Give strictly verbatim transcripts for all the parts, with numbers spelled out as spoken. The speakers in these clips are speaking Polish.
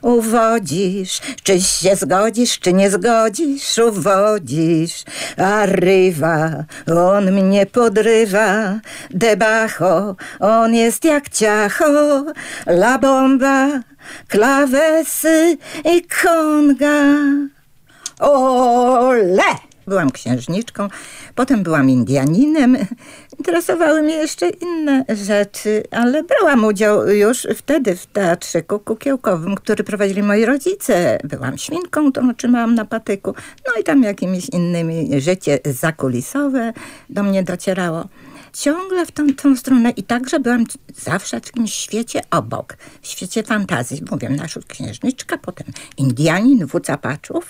uwodzisz, czy się zgodzisz, czy nie zgodzisz, uwodzisz. Arriva, on mnie podrywa, debajo, on jest jak ciacho, la bomba, klawesy i konga. Ole! Byłam księżniczką, potem byłam Indianinem. Interesowały mnie jeszcze inne rzeczy, ale brałam udział już wtedy w teatrzyku kukiełkowym, który prowadzili moi rodzice. Byłam świnką, to otrzymałam na patyku. No i tam jakimiś innymi życie zakulisowe do mnie docierało. Ciągle w tą, tą stronę i także byłam zawsze w jakimś świecie obok, w świecie fantazji. Mówię, nasza księżniczka, potem Indianin, wódz Apaczów.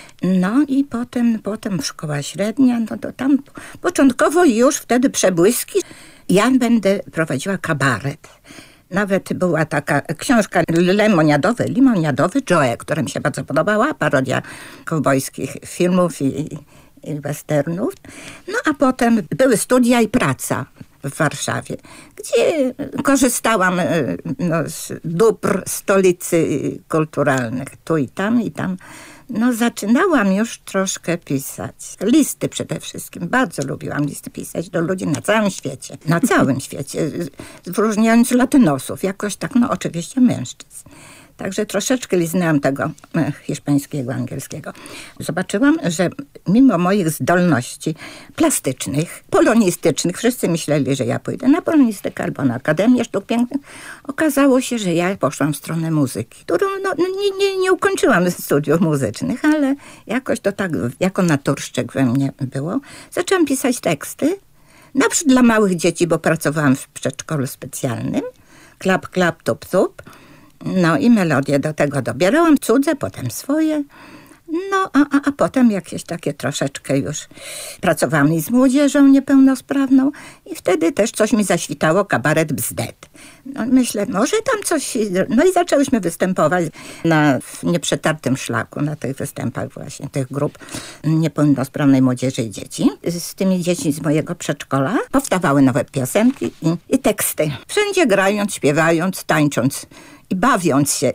No i potem, potem szkoła średnia, no to tam początkowo już wtedy przebłyski. Ja będę prowadziła kabaret. Nawet była taka książka Lemoniadowy, Limoniadowy, Joe, która mi się bardzo podobała, parodia kowbojskich filmów i, i westernów. No a potem były studia i praca w Warszawie, gdzie korzystałam no, z dóbr stolicy kulturalnych, tu i tam i tam. No zaczynałam już troszkę pisać. Listy przede wszystkim. Bardzo lubiłam listy pisać do ludzi na całym świecie. Na całym świecie. Wyróżniając latynosów. Jakoś tak, no oczywiście mężczyzn. Także troszeczkę liznęłam tego hiszpańskiego, angielskiego. Zobaczyłam, że mimo moich zdolności plastycznych, polonistycznych, wszyscy myśleli, że ja pójdę na polonistykę albo na Akademię Sztuk Pięknych. Okazało się, że ja poszłam w stronę muzyki, którą no, nie, nie, nie ukończyłam studiów muzycznych, ale jakoś to tak jako naturszczyk we mnie było. Zaczęłam pisać teksty, na przykład dla małych dzieci, bo pracowałam w przedszkolu specjalnym. Klap, klap, tup, tup. No i melodię do tego dobierałam, cudze, potem swoje. No, a, a, a potem jakieś takie troszeczkę już pracowałam i z młodzieżą niepełnosprawną i wtedy też coś mi zaświtało, kabaret Bzdet. No myślę, może tam coś... No i zaczęłyśmy występować na nieprzetartym szlaku, na tych występach właśnie tych grup niepełnosprawnej młodzieży i dzieci. Z tymi dziećmi z mojego przedszkola powstawały nowe piosenki i, i teksty. Wszędzie grając, śpiewając, tańcząc i bawiąc się.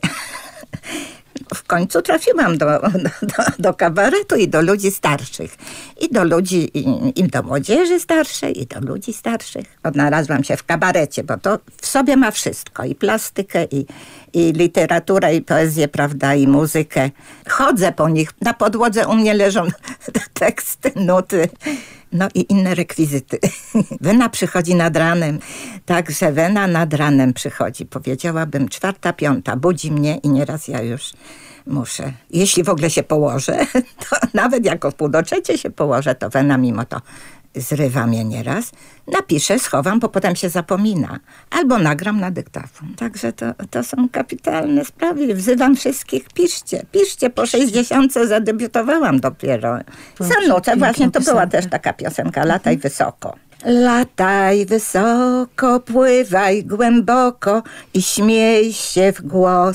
W końcu trafiłam do, do, do kabaretu i do ludzi starszych. I do ludzi, i, i do młodzieży starszej, i do ludzi starszych. Odnalazłam się w kabarecie, bo to w sobie ma wszystko. I plastykę, i, i literaturę, i poezję, prawda, i muzykę. Chodzę po nich. Na podłodze u mnie leżą teksty, nuty. No i inne rekwizyty. Wena przychodzi nad ranem. Także wena nad ranem przychodzi. Powiedziałabym czwarta, piąta. Budzi mnie i nieraz ja już muszę. Jeśli w ogóle się położę, to nawet jak o pół do trzeciej się położę, to wena mimo to zrywa mnie nieraz. Napiszę, schowam, bo potem się zapomina. Albo nagram na dyktafon. Także to, to są kapitalne sprawy. Wzywam wszystkich, piszcie. Piszcie, po sześćdziesiątce zadebiutowałam dopiero. Zanucę, właśnie to była też taka piosenka, Lataj wysoko. Lataj wysoko, pływaj głęboko i śmiej się w głos.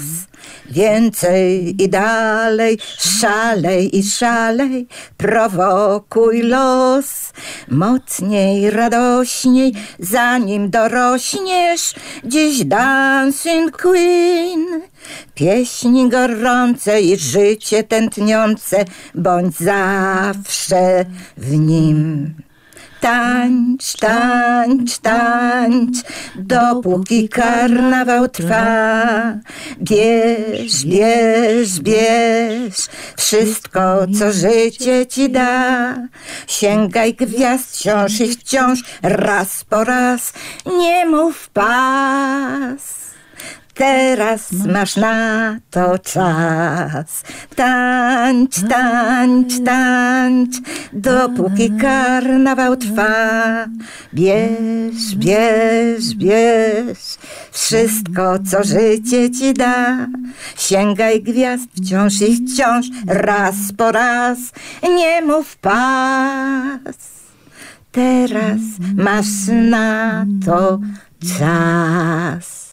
Więcej i dalej, szalej i szalej, prowokuj los. Mocniej, radośniej, zanim dorośniesz, dziś Dancing Queen. Pieśni gorące i życie tętniące, bądź zawsze w nim. Tańcz, tańcz, tańcz, dopóki karnawał trwa. Bierz, bierz, bierz wszystko, co życie ci da. Sięgaj gwiazd wciąż i wciąż, raz po raz, nie mów pas. Teraz masz na to czas. Tańcz, tańcz, tańcz, dopóki karnawał trwa. Bierz, bierz, bierz wszystko, co życie ci da. Sięgaj gwiazd wciąż i wciąż, raz po raz, nie mów pas. Teraz masz na to czas.